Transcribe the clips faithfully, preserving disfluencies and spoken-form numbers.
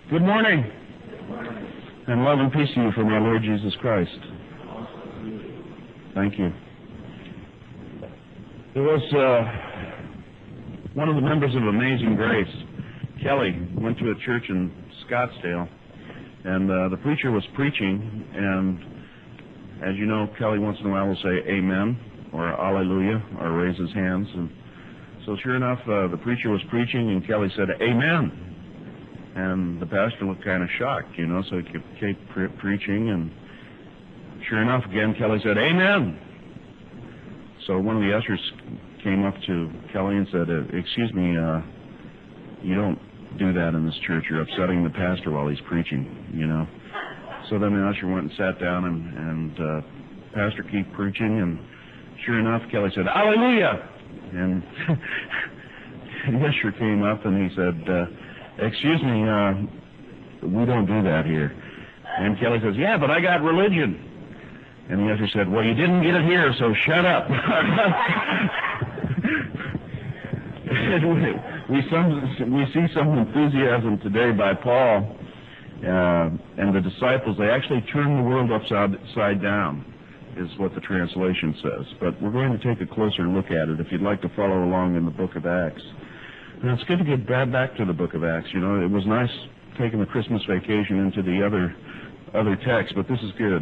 Good morning. And love and peace to you from our Lord Jesus Christ. Thank you. There was uh, one of the members of Amazing Grace, Kelly, went to a church in Scottsdale, and uh, the preacher was preaching, and as you know, Kelly once in a while will say amen or alleluia or raise his hands. And so sure enough, uh, the preacher was preaching, and Kelly said amen. And the pastor looked kind of shocked, you know, so he kept pre- preaching, and sure enough, again, Kelly said, amen. So one of the ushers came up to Kelly and said, excuse me, uh, you don't do that in this church. You're upsetting the pastor while he's preaching, you know. So then the usher went and sat down, and, and uh, pastor kept preaching, and sure enough, Kelly said, hallelujah. And the usher came up, and he said, uh, excuse me, uh, we don't do that here. And Kelly says, yeah, but I got religion. And the usher said, well, you didn't get it here, so shut up. we, some, we see some enthusiasm today by Paul uh, and the disciples. They actually turned the world upside, upside down, is what the translation says. But we're going to take a closer look at it if you'd like to follow along in the book of Acts. And it's good to get back to the book of Acts. You know, it was nice taking the Christmas vacation into the other other texts, but this is good.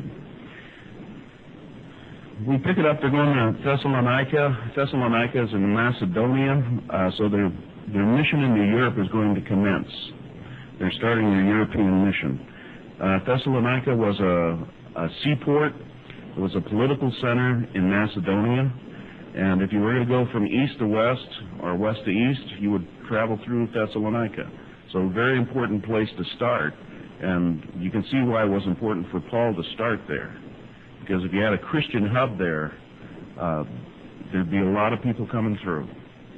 We pick it up. They're going to Thessalonica. Thessalonica is in Macedonia, uh, so their their mission into Europe is going to commence. They're starting their European mission. Uh, Thessalonica was a, a seaport. It was a political center in Macedonia. And if you were going to go from east to west or west to east, you would travel through Thessalonica. So a very important place to start. And you can see why it was important for Paul to start there. Because if you had a Christian hub there, uh, there'd be a lot of people coming through.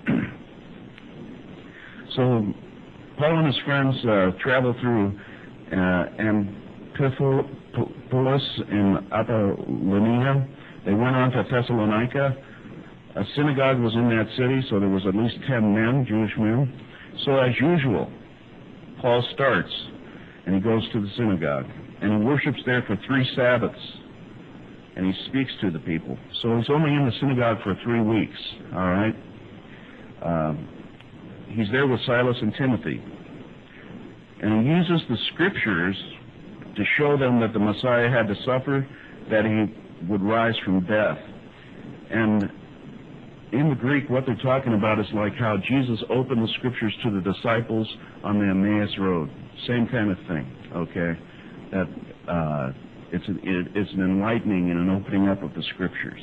So Paul and his friends uh, traveled through uh, Amphipolis in Apollonia. They went on to Thessalonica. A synagogue was in that city, so there was at least ten men, Jewish men. So as usual, Paul starts, and he goes to the synagogue, and he worships there for three Sabbaths, and he speaks to the people. So he's only in the synagogue for three weeks, all right? Uh, he's there with Silas and Timothy, and he uses the Scriptures to show them that the Messiah had to suffer, that he would rise from death. And in the Greek, what they're talking about is like how Jesus opened the Scriptures to the disciples on the Emmaus Road. Same kind of thing, okay? That uh, it's, an, it, it's an enlightening and an opening up of the Scriptures.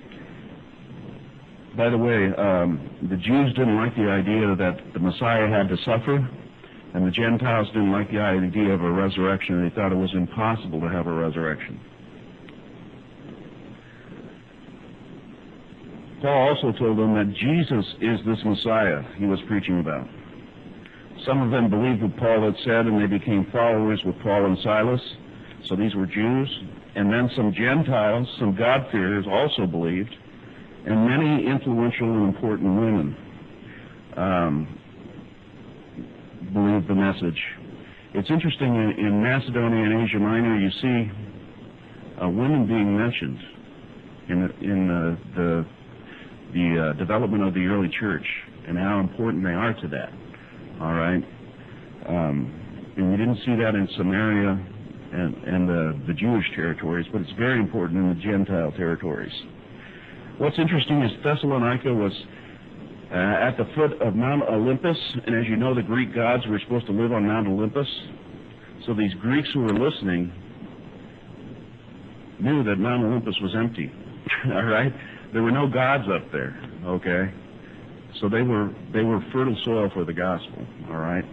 By the way, um, the Jews didn't like the idea that the Messiah had to suffer, and the Gentiles didn't like the idea of a resurrection. They thought it was impossible to have a resurrection. Paul also told them that Jesus is this Messiah he was preaching about. Some of them believed what Paul had said, and they became followers with Paul and Silas. So these were Jews. And then some Gentiles, some God-fearers, also believed, and many influential and important women um, believed the message. It's interesting, in, in Macedonia and Asia Minor, you see uh, women being mentioned in, in uh, the the uh, development of the early church and how important they are to that, all right? Um, and we didn't see that in Samaria and, and the, the Jewish territories, but it's very important in the Gentile territories. What's interesting is Thessalonica was uh, at the foot of Mount Olympus, and as you know, the Greek gods were supposed to live on Mount Olympus. So these Greeks who were listening knew that Mount Olympus was empty, all right? There were no gods up there, okay? So they were they were fertile soil for the gospel, all right?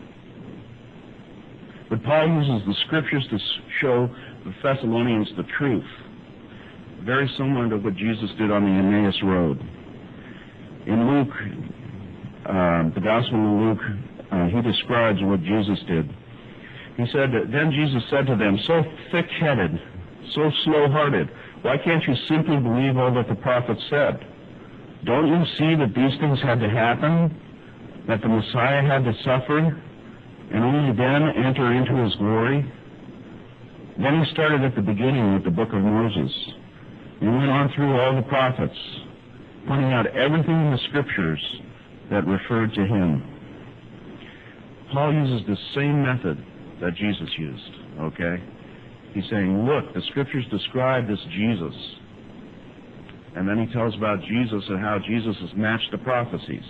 But Paul uses the Scriptures to show the Thessalonians the truth, very similar to what Jesus did on the Emmaus Road. In Luke, uh, the Gospel of Luke, uh, he describes what Jesus did. He said, then Jesus said to them, so thick-headed, so slow-hearted, why can't you simply believe all that the prophets said? Don't you see that these things had to happen? That the Messiah had to suffer? and only then enter into his glory? Then he started at the beginning with the book of Moses. He went on through all the prophets, pointing out everything in the scriptures that referred to him. Paul uses the same method that Jesus used, okay? He's saying, look, the scriptures describe this Jesus. And then he tells about Jesus and how Jesus has matched the prophecies.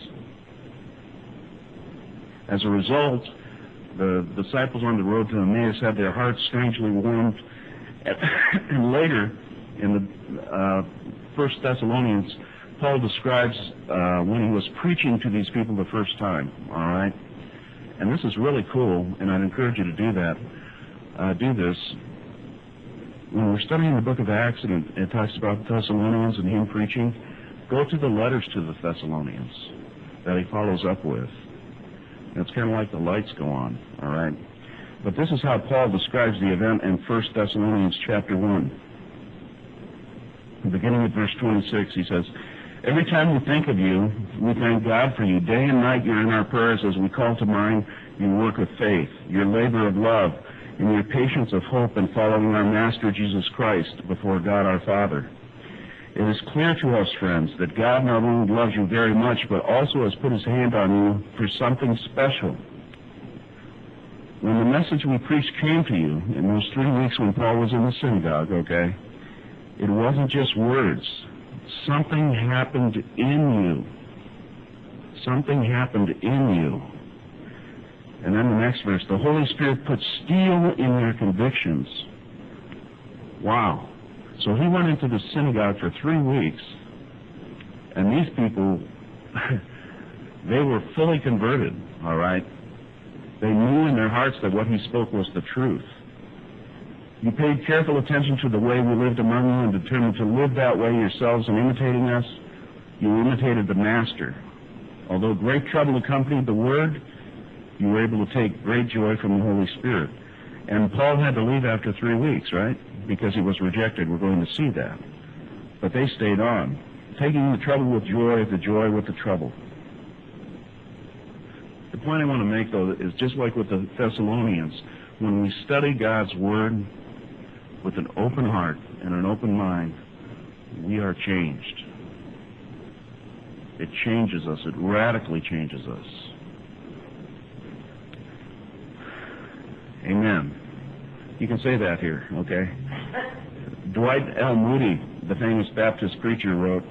As a result, the disciples on the road to Emmaus had their hearts strangely warmed. And later, in the uh, First Thessalonians, Paul describes uh, when he was preaching to these people the first time, all right? And this is really cool, and I'd encourage you to do that. Uh, do this. When we're studying the book of Acts and it, it talks about the Thessalonians and him preaching, go to the letters to the Thessalonians that he follows up with. And it's kind of like the lights go on, all right? But this is how Paul describes the event in First Thessalonians chapter one. Beginning at verse twenty-six, he says, every time we think of you, we thank God for you. Day and night you're in our prayers as we call to mind your work of faith, your labor of love, and your patience of hope in following our Master Jesus Christ before God our Father. It is clear to us, friends, that God not only loves you very much, but also has put his hand on you for something special. When the message we preached came to you in those three weeks when Paul was in the synagogue, okay, it wasn't just words. Something happened in you. Something happened in you. And then the next verse, the Holy Spirit put steel in their convictions. Wow. So he went into the synagogue for three weeks, and these people, they were fully converted, all right? They knew in their hearts that what he spoke was the truth. You paid careful attention to the way we lived among you and determined to live that way yourselves in imitating us. You imitated the Master. Although great trouble accompanied the word, you were able to take great joy from the Holy Spirit. And Paul had to leave after three weeks, right? Because he was rejected. We're going to see that. But they stayed on, taking the trouble with joy, the joy with the trouble. The point I want to make, though, is just like with the Thessalonians, when we study God's Word with an open heart and an open mind, we are changed. It changes us. It radically changes us. Amen. You can say that here, okay? Dwight L. Moody, the famous Baptist preacher, wrote,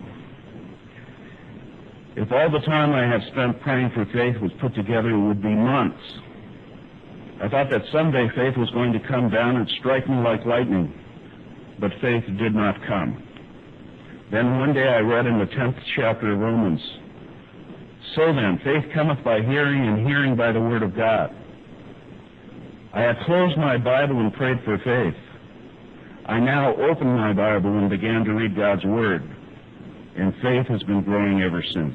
if all the time I have spent praying for faith was put together, it would be months. I thought that someday faith was going to come down and strike me like lightning, but faith did not come. Then one day I read in the tenth chapter of Romans, so then, faith cometh by hearing, and hearing by the word of God. I had closed my Bible and prayed for faith. I now opened my Bible and began to read God's Word, and faith has been growing ever since.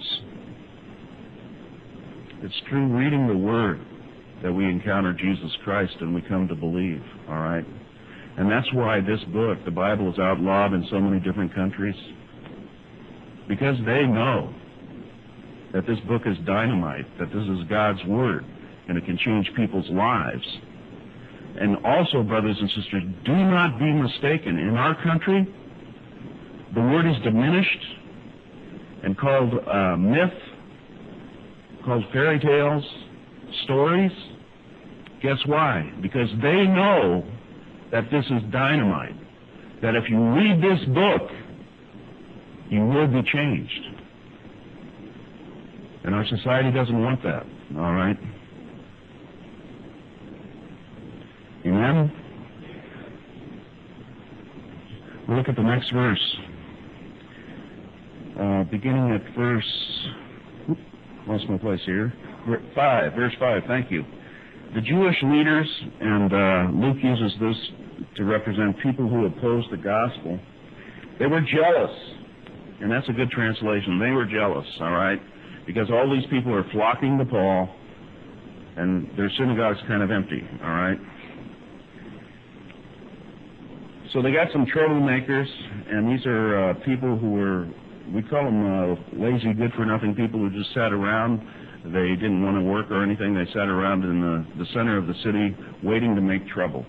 It's through reading the Word that we encounter Jesus Christ and we come to believe, all right? And that's why this book, the Bible, is outlawed in so many different countries, because they know that this book is dynamite, that this is God's Word, and it can change people's lives. And also, brothers and sisters, do not be mistaken. In our country, the word is diminished and called uh, myth, called fairy tales, stories. Guess why? Because they know that this is dynamite, that if you read this book, you will be changed. And our society doesn't want that, all right? Amen? We'll look at the next verse. Uh, beginning at verse... Whoop, lost my place here. Five, verse five, thank you. The Jewish leaders, and uh, Luke uses this to represent people who oppose the gospel, they were jealous. And that's a good translation. They were jealous, all right? Because all these people are flocking to Paul, and their synagogue's kind of empty, all right? So they got some troublemakers, and these are uh, people who were, we call them uh, lazy, good-for-nothing people who just sat around They didn't want to work or anything. They sat around in the, the center of the city waiting to make trouble.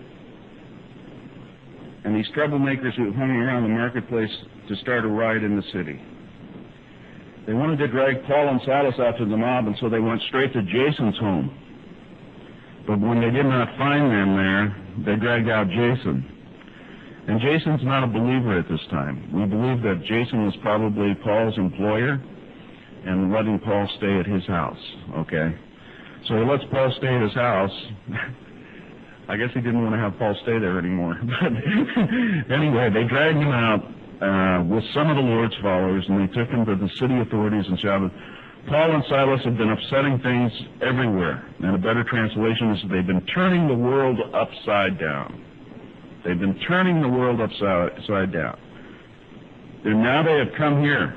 And these troublemakers who hung around the marketplace to start a riot in the city. They wanted to drag Paul and Silas out to the mob, and so they went straight to Jason's home. But when they did not find them there, they dragged out Jason. And Jason's not a believer at this time. We believe that Jason was probably Paul's employer and letting Paul stay at his house, okay? So he lets Paul stay at his house. I guess he didn't want to have Paul stay there anymore. But anyway, they dragged him out uh, with some of the Lord's followers, and they took him to the city authorities and shouted, Paul and Silas have been upsetting things everywhere. And a better translation is they've been turning the world upside down. They've been turning the world upside, upside down. And now they have come here.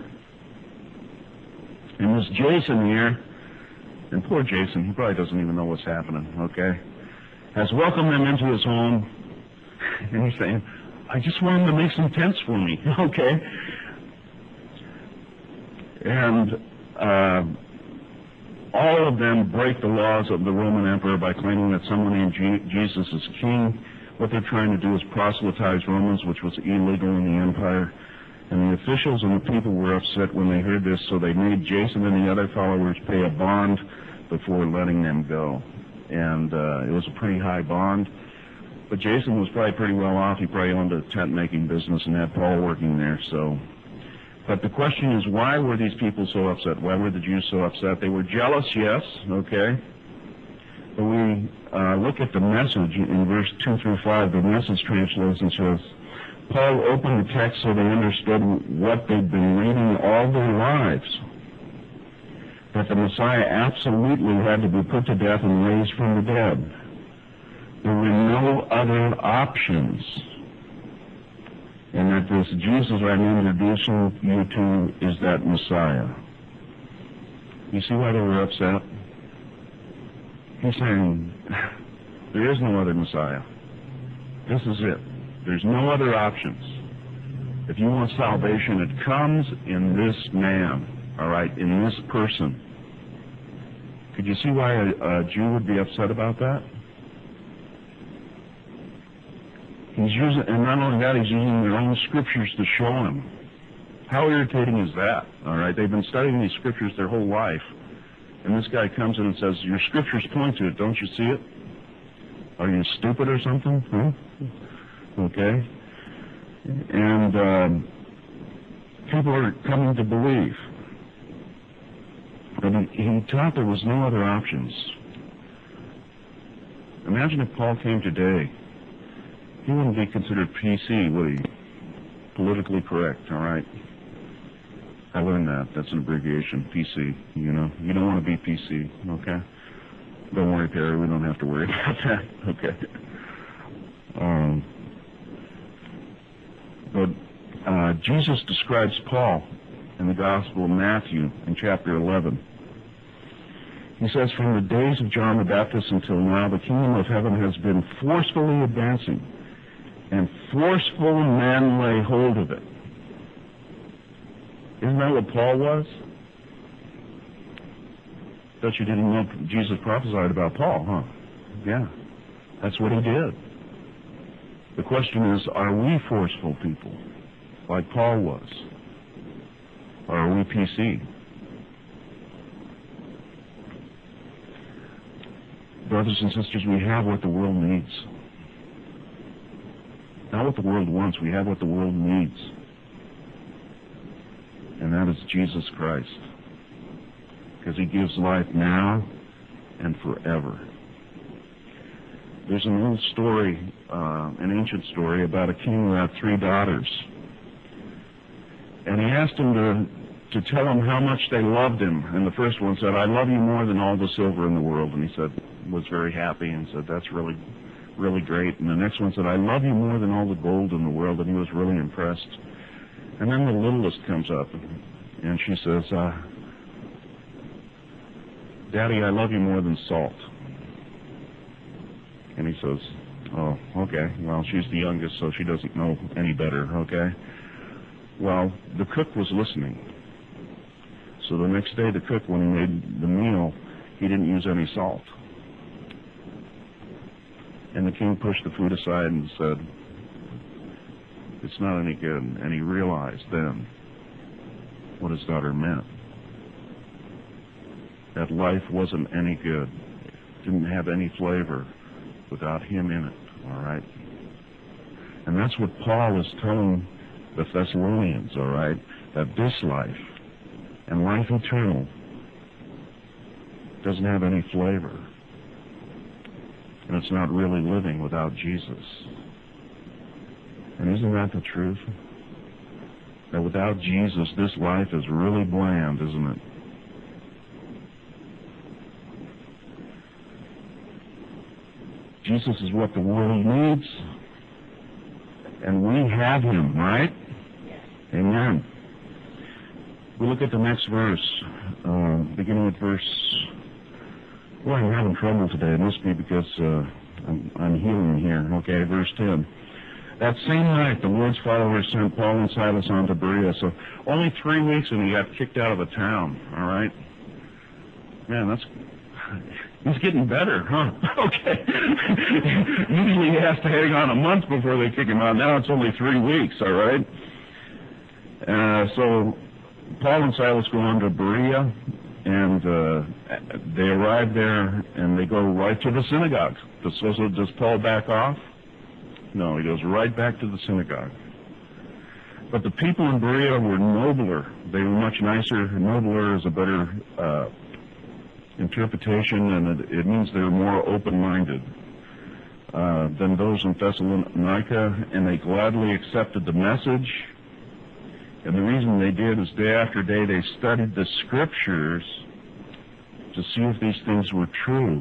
And this Jason here, and poor Jason, he probably doesn't even know what's happening, okay, has welcomed them into his home. And he's saying, I just want him to make some tents for me, okay? And uh, all of them break the laws of the Roman emperor by claiming that someone named G- Jesus is king. What they're trying to do is proselytize Romans, which was illegal in the empire. And the officials and the people were upset when they heard this, so they made Jason and the other followers pay a bond before letting them go. And uh, it was a pretty high bond. But Jason was probably pretty well off. He probably owned a tent-making business and had Paul working there. So, but the question is, why were these people so upset? Why were the Jews so upset? They were jealous, yes, okay. But we uh, look at the message in verse two through five. The Message translation says, Paul opened the text so they understood what they'd been reading all their lives, that the Messiah absolutely had to be put to death and raised from the dead. There were no other options, and that this Jesus I'm introducing you to is that Messiah. You see why they were upset? He's saying, there is no other Messiah. This is it. There's no other options. If you want salvation, it comes in this man, all right, in this person. Could you see why a, a Jew would be upset about that? He's using, and not only that, he's using their own scriptures to show him. How irritating is that? All right, they've been studying these scriptures their whole life, and this guy comes in and says, your scriptures point to it, don't you see it? Are you stupid or something? Huh? Okay. And um, people are coming to believe. But he, he taught there was no other options. Imagine if Paul came today. He wouldn't be considered P C, would he? Politically correct, all right? I learned that. That's an abbreviation, P C, you know. You don't want to be P C, okay? Don't worry, Perry, we don't have to worry about that, okay? Um, but uh, Jesus describes Paul in the Gospel of Matthew in chapter eleven. He says, from the days of John the Baptist until now, the kingdom of heaven has been forcefully advancing, and forceful men lay hold of it. Isn't that what Paul was? Bet you didn't know Jesus prophesied about Paul, huh? Yeah, that's what he did. The question is, are we forceful people, like Paul was? Or are we P C? Brothers and sisters, we have what the world needs. Not what the world wants, we have what the world needs. And that is Jesus Christ. Because he gives life now and forever. There's an old story, uh, an ancient story, about a king who had three daughters. And he asked them to, to tell him how much they loved him. And the first one said, I love you more than all the silver in the world. And he said, was very happy and said, that's really, really great. And the next one said, I love you more than all the gold in the world. And he was really impressed. And then the littlest comes up, and she says, uh, Daddy, I love you more than salt. And he says, oh, okay. Well, she's the youngest, so she doesn't know any better, okay? Well, the cook was listening. So the next day, the cook, when he made the meal, he didn't use any salt. And the king pushed the food aside and said, it's not any good. And he realized then what his daughter meant. That life wasn't any good. It didn't have any flavor without him in it, all right? And that's what Paul is telling the Thessalonians, all right? That this life and life eternal doesn't have any flavor. And it's not really living without Jesus. And isn't that the truth? That without Jesus, this life is really bland, isn't it? Jesus is what the world needs, and we have him, right? Amen. We look at the next verse, uh, beginning with verse... Well, I'm having trouble today. It must be because uh, I'm, I'm healing here. Okay, verse ten. That same night, the Lord's followers sent Paul and Silas on to Berea. So only three weeks and he got kicked out of the town, all right? Man, that's... He's getting better, huh? Okay. Usually he has to hang on a month before they kick him out. Now it's only three weeks, all right? Uh, so Paul and Silas go on to Berea, and uh, they arrive there, and they go right to the synagogue. So, so does Paul back off? No, he goes right back to the synagogue. But the people in Berea were nobler. They were much nicer. Nobler is a better uh, interpretation, and it, it means they're more open-minded uh, than those in Thessalonica, and they gladly accepted the message. And the reason they did is day after day they studied the Scriptures to see if these things were true.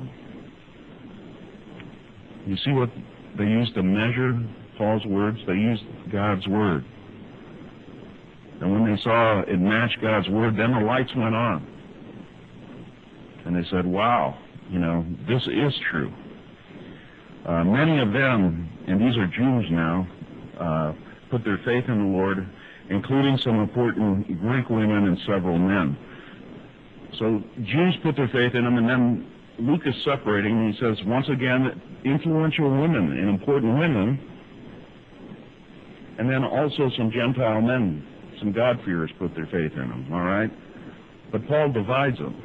You see what they used to measure Paul's words? They used God's Word. And when they saw it matched God's Word, then the lights went on. And they said, wow, you know, this is true. Uh, many of them, and these are Jews now, uh, put their faith in the Lord, including some important Greek women and several men. So Jews put their faith in him, and then Luke is separating, and he says, once again, influential women and important women, and then also some Gentile men, some God-fearers put their faith in him, all right? But Paul divides them.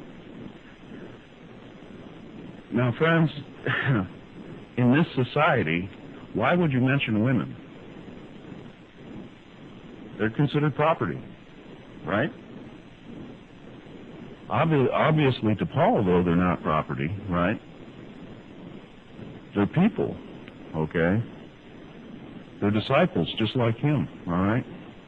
Now, friends, in this society, why would you mention women? They're considered property, right? Obvi- obviously, to Paul, though, they're not property, right? They're people, okay? They're disciples, just like him, all right?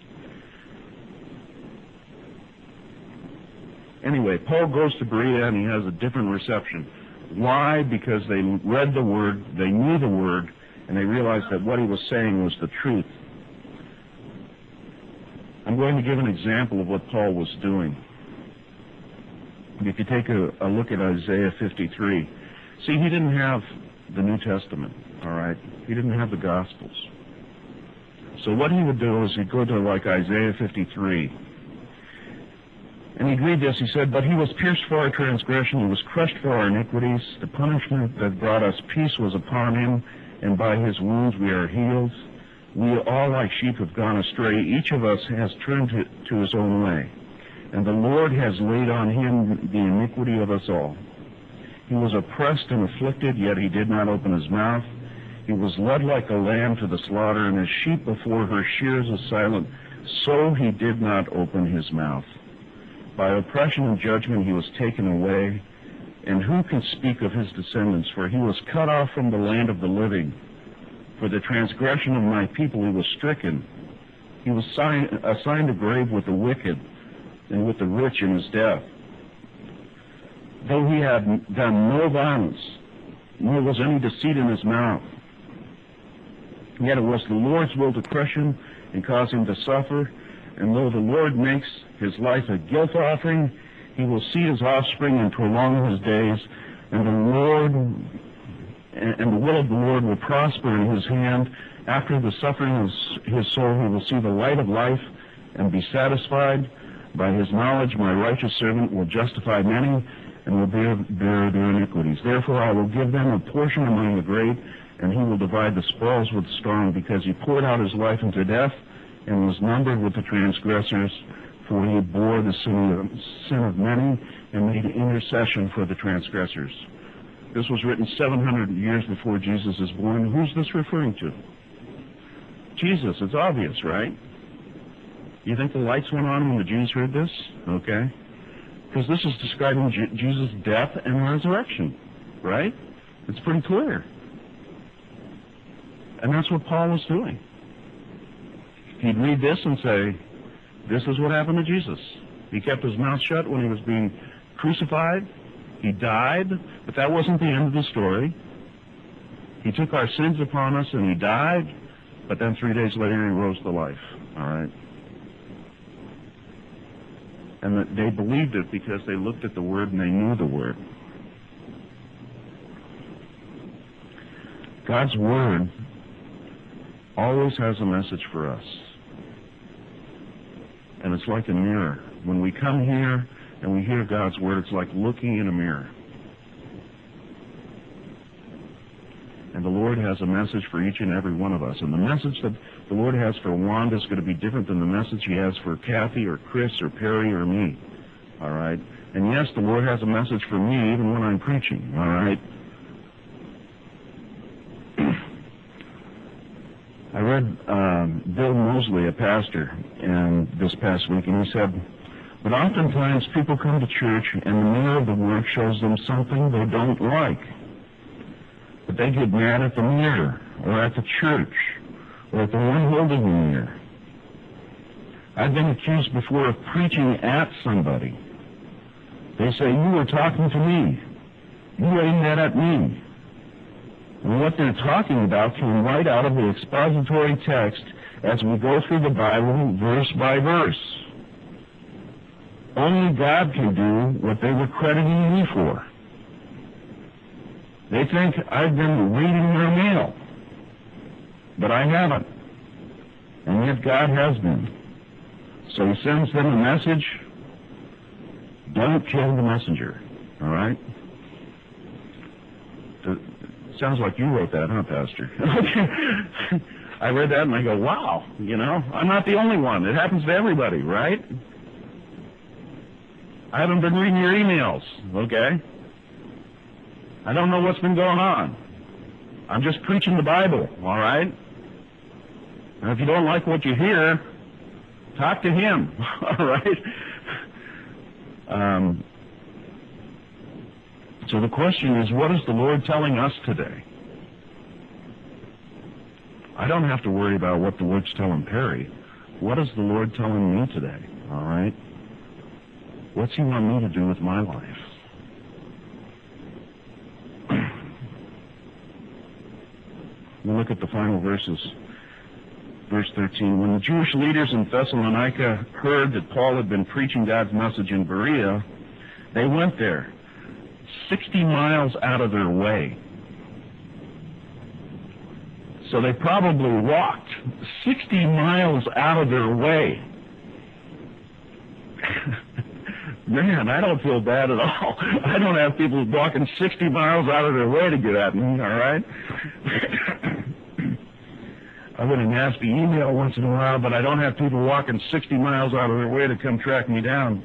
Anyway, Paul goes to Berea, and he has a different reception. Why? Because they read the Word, they knew the Word, and they realized that what he was saying was the truth. I'm going to give an example of what Paul was doing. If you take a, a look at Isaiah fifty-three, see, he didn't have the New Testament, all right? He didn't have the Gospels. So what he would do is he'd go to, like, Isaiah fifty-three, and he'd read this. He said, but he was pierced for our transgression, he was crushed for our iniquities. The punishment that brought us peace was upon him, and by his wounds we are healed. We all like sheep have gone astray. Each of us has turned to, to his own way. And the Lord has laid on him the iniquity of us all. He was oppressed and afflicted, yet he did not open his mouth. He was led like a lamb to the slaughter, and as sheep before her shears is silent, so he did not open his mouth. By oppression and judgment he was taken away. And who can speak of his descendants? For he was cut off from the land of the living. For the transgression of my people he was stricken. He was sign, assigned a grave with the wicked and with the rich in his death. Though he had done no violence, nor was any deceit in his mouth, yet it was the Lord's will to crush him and cause him to suffer. And though the Lord makes his life a guilt offering, he will see his offspring and prolong his days. And the Lord and the will of the Lord will prosper in his hand. After the suffering of his soul, he will see the light of life and be satisfied. By his knowledge, my righteous servant will justify many, and will bear, bear their iniquities. Therefore I will give them a portion among the great, and he will divide the spoils with the strong, because he poured out his life into death, and was numbered with the transgressors, for he bore the sin of, sin of many, and made intercession for the transgressors. This was written seven hundred years before Jesus is born. Who's this referring to? Jesus. It's obvious, right? You think the lights went on when the Jews heard this? Okay. Because this is describing J- Jesus' death and resurrection, right? It's pretty clear. And that's what Paul was doing. He'd read this and say, this is what happened to Jesus. He kept his mouth shut when he was being crucified. He died, but that wasn't the end of the story. He took our sins upon us and he died, but then three days later he rose to life. All right? And that they believed it because they looked at the Word and they knew the Word. God's Word always has a message for us. And it's like a mirror. When we come here and we hear God's Word, it's like looking in a mirror. And the Lord has a message for each and every one of us. And the message that the Lord has for Wanda is going to be different than the message he has for Kathy or Chris or Perry or me. All right? And yes, the Lord has a message for me even when I'm preaching. All right? I read um, Bill Mosley, a pastor, and this past week, and he said, but oftentimes people come to church and the mirror of the Word shows them something they don't like. But they get mad at the mirror, or at the church, or at the one holding the mirror. I've been accused before of preaching at somebody. They say, you were talking to me. You aimed that at me. And what they're talking about came right out of the expository text as we go through the Bible verse by verse. Only God can do what they were crediting me for. They think I've been reading their mail, but I haven't. And yet God has been. So he sends them a message. Don't kill the messenger. All right? It sounds like you wrote that, huh, Pastor? I read that and I go, wow, you know, I'm not the only one. It happens to everybody, right? I haven't been reading your emails, okay? I don't know what's been going on. I'm just preaching the Bible, all right? And if you don't like what you hear, talk to him, all right? Um, so the question is, what is the Lord telling us today? I don't have to worry about what the Lord's telling Perry. What is the Lord telling me today, all right? What's he want me to do with my life? We look at the final verses. Verse thirteen, when the Jewish leaders in Thessalonica heard that Paul had been preaching God's message in Berea, they went there, sixty miles out of their way. So they probably walked sixty miles out of their way. Man, I don't feel bad at all. I don't have people walking sixty miles out of their way to get at me, all right? I get a nasty email once in a while, but I don't have people walking sixty miles out of their way to come track me down.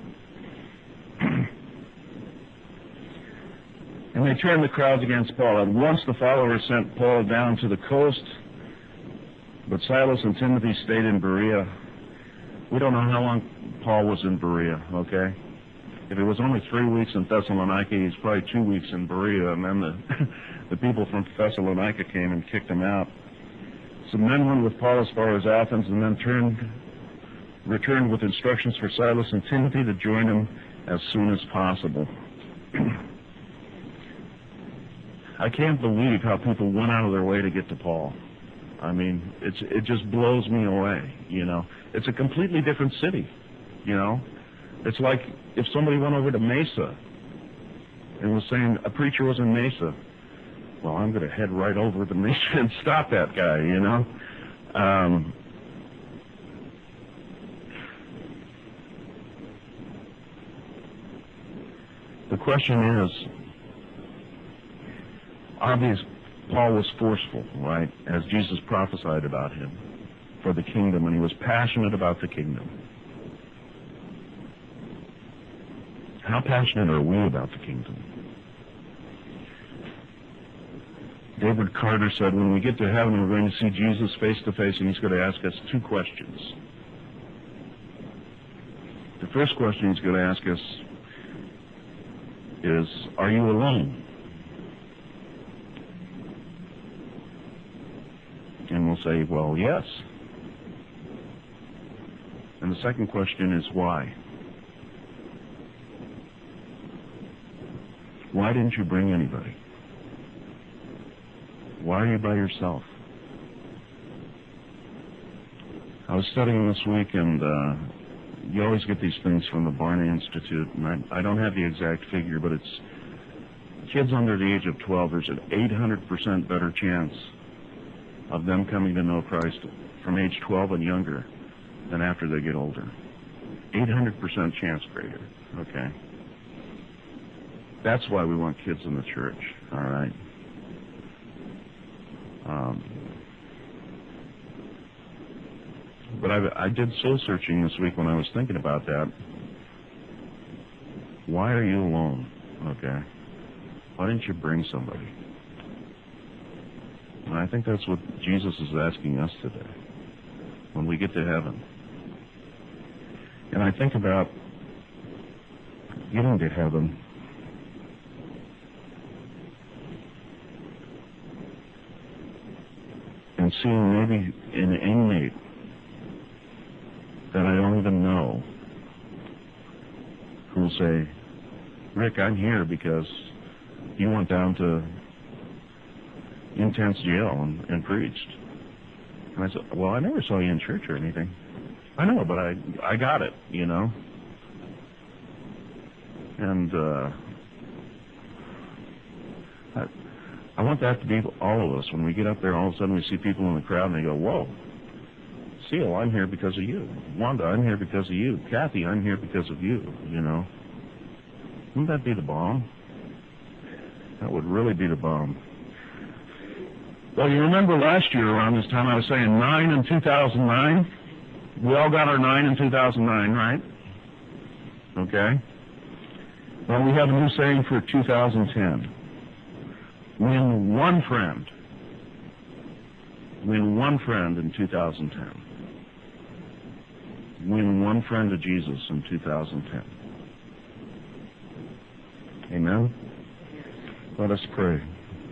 And they turned the crowds against Paul. At once the followers sent Paul down to the coast, but Silas and Timothy stayed in Berea. We don't know how long Paul was in Berea, okay? If it was only three weeks in Thessalonica, he's probably two weeks in Berea, and then the, the people from Thessalonica came and kicked him out. Some men went with Paul as far as Athens and then turned, returned with instructions for Silas and Timothy to join him as soon as possible. I can't believe how people went out of their way to get to Paul. I mean, it's it just blows me away, you know. It's a completely different city, you know. It's like if somebody went over to Mesa and was saying a preacher was in Mesa. Well, I'm going to head right over to Mesa and stop that guy, you know. Um, the question is, obvious, Paul was forceful, right, as Jesus prophesied about him for the kingdom, and he was passionate about the kingdom. How passionate are we about the kingdom? David Carter said, when we get to heaven, we're going to see Jesus face to face, and he's going to ask us two questions. The first question he's going to ask us is, are you alone? And we'll say, well, yes. And the second question is, why? Why didn't you bring anybody? Why are you by yourself? I was studying this week, and uh, you always get these things from the Barna Institute, and I, I don't have the exact figure, but it's kids under the age of twelve, there's an eight hundred percent better chance of them coming to know Christ from age twelve and younger than after they get older. eight hundred percent chance greater, okay? That's why we want kids in the church, all right? Um, but I, I did soul searching this week when I was thinking about that. Why are you alone? Okay. Why didn't you bring somebody? And I think that's what Jesus is asking us today when we get to heaven. And I think about getting to heaven. And seeing maybe an inmate that I don't even know who'll say, Rick, I'm here because you went down to intense jail and, and preached. And I said, well, I never saw you in church or anything. I know, but I I got it, you know. And uh, I, I want that to be all of us. When we get up there, all of a sudden we see people in the crowd and they go, whoa, Seal, I'm here because of you. Wanda, I'm here because of you. Kathy, I'm here because of you, you know. Wouldn't that be the bomb? That would really be the bomb. Well, you remember last year around this time I was saying nine in two thousand nine? We all got our nine in two thousand nine, right? Okay. Well, we have a new saying for two thousand ten. Win one friend. Win one friend in two thousand ten. Win one friend to Jesus in two thousand ten. Amen? Let us pray.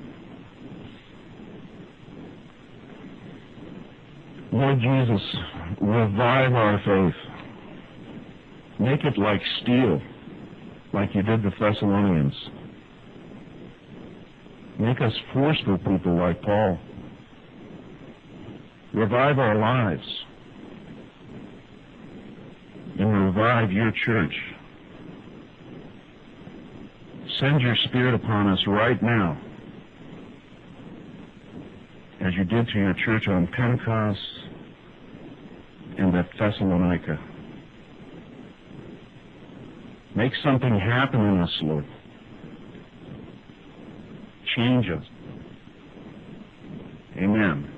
Lord Jesus, revive our faith. Make it like steel, like you did the Thessalonians. Make us forceful people like Paul. Revive our lives. And revive your church. Send your Spirit upon us right now, as you did to your church on Pentecost and at Thessalonica. Make something happen in us, Lord. Change us. Amen.